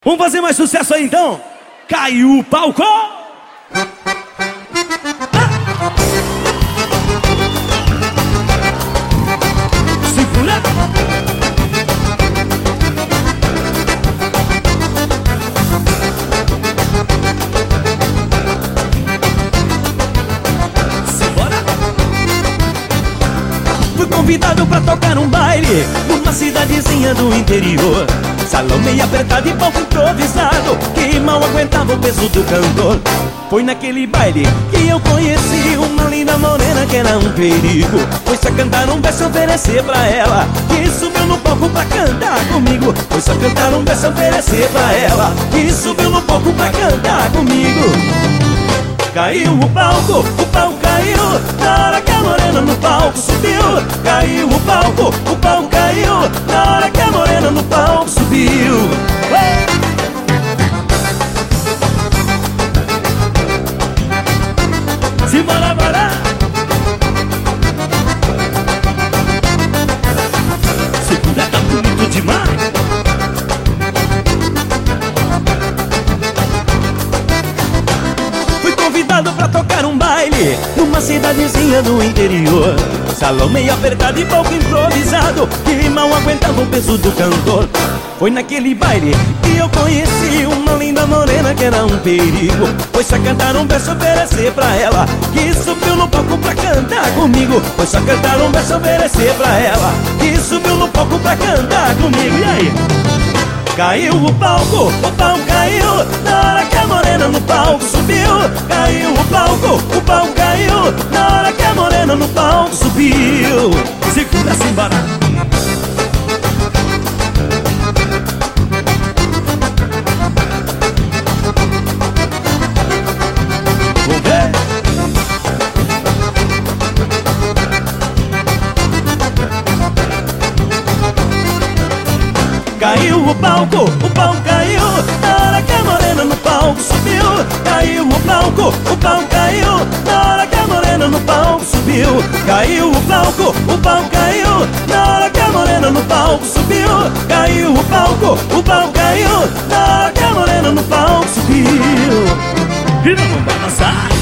Vamos fazer mais sucesso aí então? Caiu o palco! Segura! Simbora! Fui convidado pra tocar um baile numa cidadezinha do interior. Salão meio apertado e palco improvisado, que mal aguentava o peso do cantor. Foi naquele baile que eu conheci uma linda morena que era um perigo. Foi só cantar um verso e oferecer pra ela, que subiu no palco pra cantar comigo. Foi só cantar um verso e oferecer pra ela, que subiu no palco pra cantar comigo. Caiu o palco caiu, na hora que a morena no palco subiu. Caiu o palco caiu, na hora que a morena no palco subiu. Simbora, bora! Segunda tá bonito demais. Fui convidado pra tocar um baile numa cidadezinha do interior. Salão meio apertado e palco improvisado, que mal aguentava o peso do cantor. Foi naquele baile que eu conheci uma linda morena que era um perigo. Foi só cantar um verso e oferecer pra ela, que subiu no palco pra cantar comigo. Foi só cantar um verso e oferecer pra ela, que subiu no palco pra cantar comigo. E aí? Caiu o palco caiu, na hora que a morena no palco subiu. Caiu o palco caiu, na hora que a morena no palco subiu. Segura, simbora! Vamos ver! Caiu o palco caiu, na hora que a morena no palco subiu. Caiu o palco caiu, na hora que a morena no palco subiu. Caiu o palco caiu, na hora que a morena no palco subiu. Caiu o palco caiu, na hora que a morena no palco subiu. E vamos balançar!